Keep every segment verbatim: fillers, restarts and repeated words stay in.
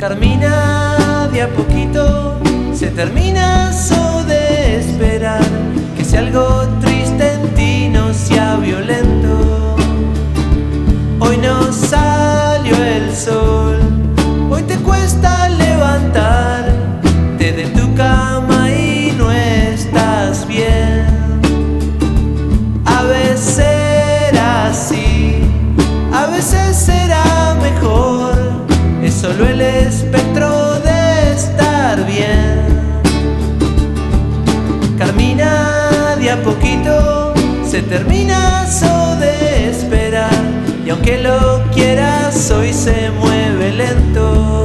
Carmina de a poquito, se termina eso de esperar que si algo triste en ti no sea violento. Hoy no salió el sol, hoy te cuesta levantarte de tu cama y no estás bien. A veces será así, a veces será mejor, es solo el espectro de estar bien. Carmina de a poquito, se termina eso de esperar, y aunque lo quieras hoy se mueve lento.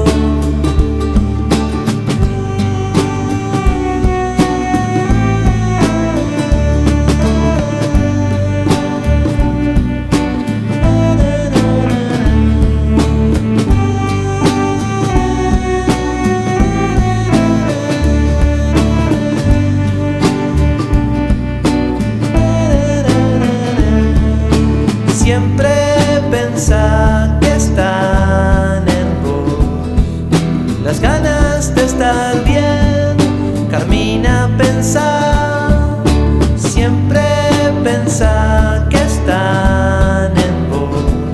Siempre pensá que están en vos las ganas de estar bien. Carmina, pensá, siempre pensá que están en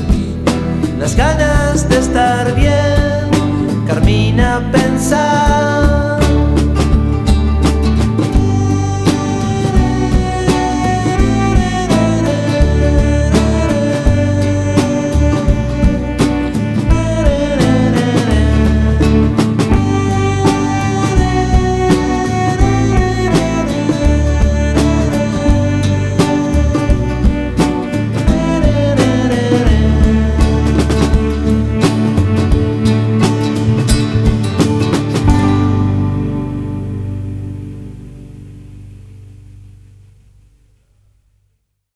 vos las ganas de estar bien. Carmina, pensá.